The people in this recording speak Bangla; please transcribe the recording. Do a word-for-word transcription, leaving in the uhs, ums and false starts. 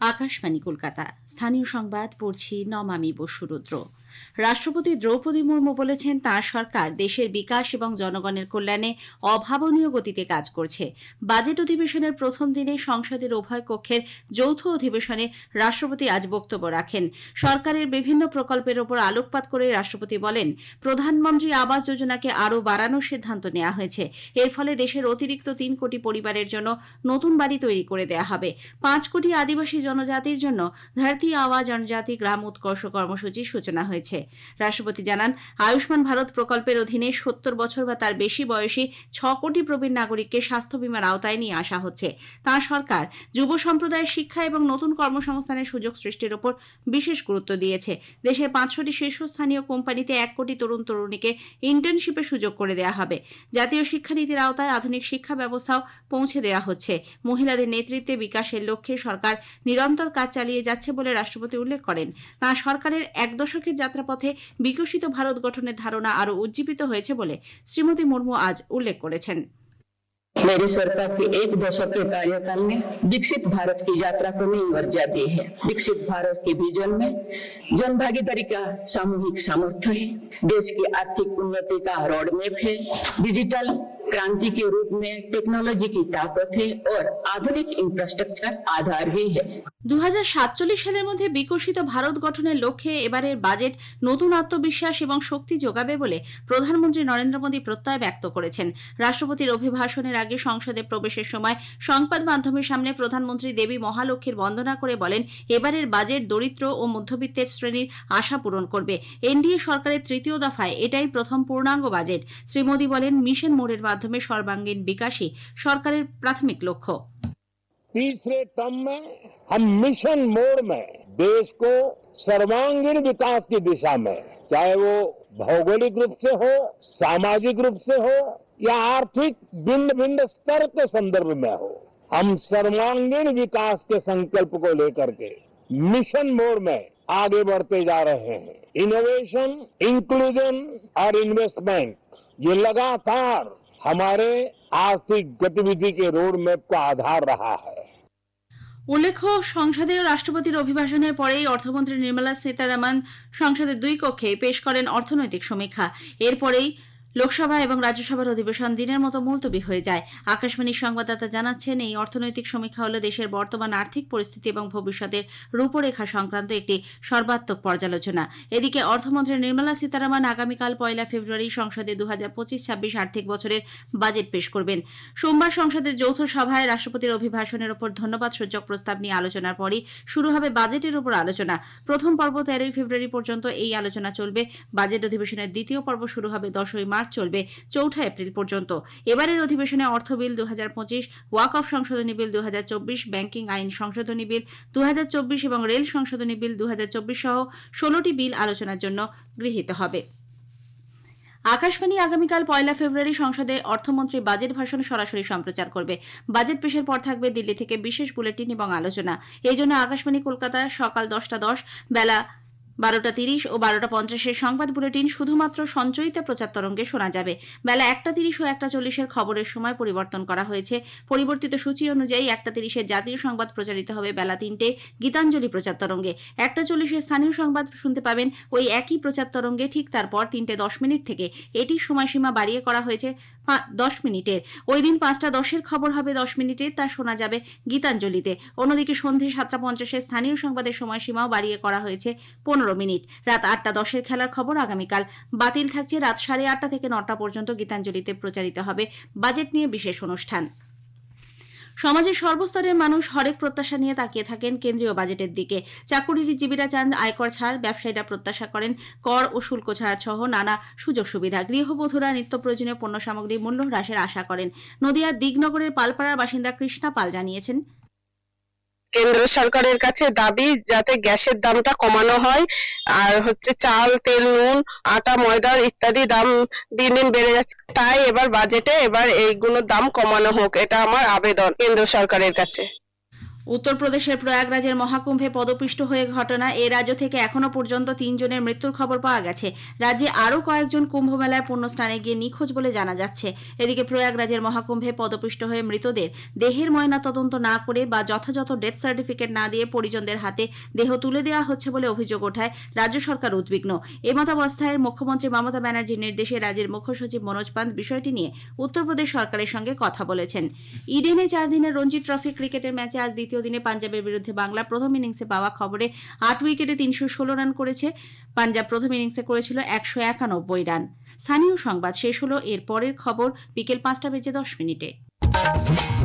আকাশবাণী কলকাতা। স্থানীয় সংবাদ পড়ছি নমামি বসুরুদ্র। রাষ্ট্রপতি দ্রৌপদী মুর্মু বলেছেন, তাঁর সরকার দেশের বিকাশ এবং জনগণের কল্যাণে অভাবনীয় গতিতে কাজ করছে। বাজেট অধিবেশনের প্রথম দিনে সংসদের উভয় কক্ষের যৌথ অধিবেশনে রাষ্ট্রপতি আজ বক্তব্য রাখেন। সরকারের বিভিন্ন প্রকল্পের ওপর আলোকপাত করে রাষ্ট্রপতি বলেন, প্রধানমন্ত্রী আবাস যোজনাকে আরও বাড়ানোর সিদ্ধান্ত নেওয়া হয়েছে। এর ফলে দেশের অতিরিক্ত তিন কোটি পরিবারের জন্য নতুন বাড়ি তৈরি করে দেওয়া হবে। পাঁচ কোটি আদিবাসী জনজাতির জন্য ধরতি আবা জনজাতি গ্রাম উৎকর্ষ কর্মসূচির সূচনা হয়েছে। রাষ্ট্রপতি জানান, আয়ুষ্মান ভারত প্রকল্পের অধীনে সত্তর বছর বা তার বেশি বয়সী ছ কোটি প্রবীণ নাগরিককে স্বাস্থ্য বীমার আওতায় নিয়ে আসা হচ্ছে। তাঁর সরকার যুব সম্প্রদায়ের শিক্ষা এবং নতুন কর্মসংস্থানের সুযোগ সৃষ্টির উপর বিশেষ গুরুত্ব দিয়েছে। দেশের পাঁচশোটি শীর্ষস্থানীয় কোম্পানিতে এক কোটি তরুণ তরুণীকে ইন্টার্নশিপের সুযোগ করে দেওয়া হবে। জাতীয় শিক্ষানীতির আওতায় আধুনিক শিক্ষা ব্যবস্থাও পৌঁছে দেওয়া হচ্ছে। মহিলাদের নেতৃত্বে বিকাশের লক্ষ্যে সরকার নিরন্তর কাজ চালিয়ে যাচ্ছে বলে রাষ্ট্রপতি উল্লেখ করেন। তাঁর সরকারের এক দশকের যাত্রাপথে বিকশিত ভারত গঠনের ধারণা আরও উজ্জীবিত হয়েছে বলে শ্রীমতী মুর্মু আজ উল্লেখ করেছেন। मेरी सरकार के एक दशक के कार्यकाल ने विकसित भारत की यात्रा को नई ऊर्जा दी है। विकसित भारत के विजन में जन भागीदारी का सामूहिक सामर्थ्य है। देश की आर्थिक उन्नति का रोडमैप है। डिजिटल क्रांति के रूप में टेक्नोलॉजी की ताकत है और आधुनिक इंफ्रास्ट्रक्चर आधार भी है। दो हज़ार सातचल्लिश সালের মধ্যে বিকশিত ভারত গঠনের লক্ষ্যে এবারের বাজেট নতুন আত্মবিশ্বাস এবং শক্তি যোগাবে বলে প্রধানমন্ত্রী নরেন্দ্র মোদী প্রত্যয় ব্যক্ত করেছেন। রাষ্ট্রপতির অভিভাষণের আগে সংসদে প্রবেশের সময় সংবাদ মাধ্যমের সামনে প্রধানমন্ত্রী দেবী মহালক্ষ্মীর বন্দনা করে বলেন, এবারের বাজেট দরিদ্র ও মধ্যবিত্তের শ্রেণীর আশা পূরণ করবে। এনডিএ সরকারের তৃতীয় দফায় এটাই প্রথম পূর্ণাঙ্গ বাজেট। শ্রী মোদী বলেন, মিশন মোডের মাধ্যমে সর্বাঙ্গীন বিকাশই সরকারের প্রাথমিক লক্ষ্য। तीसरे टर्म में हम मिशन मोड में देश को सर्वांगीण विकास की दिशा में, चाहे वो भौगोलिक रूप से हो, सामाजिक रूप से हो या आर्थिक भिन्न भिन्न स्तर के संदर्भ में हो, हम सर्वांगीण विकास के संकल्प को लेकर के मिशन मोड में आगे बढ़ते जा रहे हैं। इनोवेशन, इंक्लूजन और इन्वेस्टमेंट ये लगातार हमारे आर्थिक गतिविधि के रोड मैप का आधार रहा है। উল্লেখ্য, সংসদে রাষ্ট্রপতির অভিভাষণের পরেই অর্থমন্ত্রী নির্মলা সীতারামন সংসদের দুই কক্ষে পেশ করেন অর্থনৈতিক সমীক্ষা। এরপরেই লোকসভা এবং রাজ্যসভার অধিবেশন দিনের মতো মুলতবি হয়ে যায়। আকাশবাণীর সংবাদদাতা জানাচ্ছেন, এই অর্থনৈতিক সমীক্ষা হল দেশের বর্তমান আর্থিক পরিস্থিতি এবং ভবিষ্যতের রূপরেখা সংক্রান্ত একটি সর্বাত্মক পর্যালোচনা। এদিকে অর্থমন্ত্রী নির্মলা সীতারামন আগামীকাল পয়লা ফেব্রুয়ারি সংসদে দু হাজার পঁচিশ ছাব্বিশ আর্থিক বছরের বাজেট পেশ করবেন। সোমবার সংসদের যৌথ সভায় রাষ্ট্রপতির অভিভাষণের ওপর ধন্যবাদ সূচক প্রস্তাব নিয়ে আলোচনার পরই শুরু হবে বাজেটের উপর আলোচনা। প্রথম পর্ব তেরোই ফেব্রুয়ারি পর্যন্ত এই আলোচনা চলবে। বাজেট অধিবেশনের দ্বিতীয় পর্ব শুরু হবে দশই মার্চ, চলবে চৌঠা এপ্রিল পর্যন্ত। এবারের অধিবেশনে অর্থ বিল দু হাজার পঁচিশ, ওয়াক অফ সংশোধনী বিল দু হাজার চব্বিশ, ব্যাংকিং আইন সংশোধনী বিল দু হাজার চব্বিশ এবং রেল সংশোধনী বিল দু হাজার চব্বিশ সহ ষোলোটি বিল আলোচনার জন্য গৃহীত হবে। আকাশবাণী আগামীকাল পয়লা ফেব্রুয়ারি সংসদে অর্থমন্ত্রী বাজেট ভাষণ সরাসরি সম্প্রচার করবে। বাজেট পেশের পর থাকবে দিল্লি থেকে বিশেষ বুলেটিন এবং আলোচনা। এই জন্য আকাশবাণী কলকাতা সকাল দশটা দশ, বেলা বারোটা তিরিশ ও বারোটা পঞ্চাশের সংবাদ বুলেটিন শুধুমাত্র সঞ্চয়িত প্রচার তরঙ্গে শোনা যাবে। বেলা একটা তিরিশ ও একটা চল্লিশের খবরের সময় পরিবর্তন করা হয়েছে। পরিবর্তিত সূচি অনুযায়ী একটা তিরিশের জাতীয় সংবাদ প্রচারিত হবে বেলা তিনটে গীতাঞ্জলি প্রচার তরঙ্গে। একটা চল্লিশের স্থানীয় সংবাদ শুনতে পাবেন ওই একই প্রচার তরঙ্গে। ঠিক তারপর তিনটে দশ মিনিট থেকে এটির সময়সীমা বাড়িয়ে করা হয়েছে দশ মিনিটের। ওই দিন পাঁচটা দশের খবর হবে দশ মিনিটের, তা শোনা যাবে গীতাঞ্জলিতে। অন্যদিকে সন্ধে সাতটা পঞ্চাশের স্থানীয় সংবাদের সময়সীমাও বাড়িয়ে করা হয়েছে পনেরো মিনিট। রাত আটটা দশের খেলার খবর আগামীকাল বাতিল থাকছে। রাত সাড়ে আটটা থেকে নটা পর্যন্ত গীতাঞ্জলিতে প্রচারিত হবে বাজেট নিয়ে বিশেষ অনুষ্ঠান। সমাজের সর্বস্তরের মানুষ হরেক প্রত্যাশা নিয়ে তাকিয়ে থাকেন কেন্দ্রীয় বাজেটের দিকে। চাকুরিজীবীরা চান আয়কর ছাড়, ব্যবসায়ীরা প্রত্যাশা করেন কর ও শুল্ক ছাড় সহ নানা সুযোগ সুবিধা, গৃহবধূরা নিত্য প্রয়োজনীয় পণ্য সামগ্রীর মূল্য হ্রাসের আশা করেন। নদিয়ার দিগনগরের পালপাড়ার বাসিন্দা কৃষ্ণা পাল জানিয়েছেন, কেন্দ্র সরকারের কাছে দাবি যাতে গ্যাসের দামটা কমানো হয়, আর হচ্ছে চাল, তেল, নুন, আটা, ময়দা ইত্যাদি দাম দিন দিন বেড়ে যাচ্ছে। তাই এবার বাজেটে এবার এইগুলোর দাম কমানো হোক, এটা আমার আবেদন কেন্দ্র সরকারের কাছে। উত্তরপ্রদেশের প্রয়াগরাজের মহাকুম্ভে পদপিষ্ট হয়ে ঘটনা এ রাজ্য থেকে এখনো পর্যন্ত তিনজনের মৃত্যুর খবর পাওয়া গেছে। রাজ্যে আরও কয়েকজন কুম্ভ মেলায় পুণ্য স্নানে গিয়ে নিখোঁজ বলে জানা যাচ্ছে। এদিকে প্রয়াগরাজের মহাকুম্ভে পদপিষ্ট হয়ে মৃতদের দেহের ময়না তদন্ত না করে বা যথাযথ ডেথ সার্টিফিকেট না দিয়ে পরিজনদের হাতে দেহ তুলে দেওয়া হচ্ছে বলে অভিযোগ ওঠায় রাজ্য সরকার উদ্বিগ্ন। এমতাবস্থায় মুখ্যমন্ত্রী মমতা ব্যানার্জির নির্দেশে রাজ্যের মুখ্য সচিব মনোজ পান্ত বিষয়টি নিয়ে উত্তরপ্রদেশ সরকারের সঙ্গে কথা বলেছেন। ইডেনে চার দিনের রঞ্জি ট্রফি ক্রিকেটের ম্যাচে আজ দ্বিতীয় দিনে পাঞ্জাবের বিরুদ্ধে বাংলা প্রথম ইনিংসে পাওয়া খবরে আট উইকেটে তিনশো ষোলো রান করেছে। পাঞ্জাব প্রথম ইনিংসে করেছিল একশো একানব্বই রান। স্থানীয় সংবাদ শেষ হলো। এর পরের খবর বিকেল পাঁচটা বেজে দশ মিনিটে।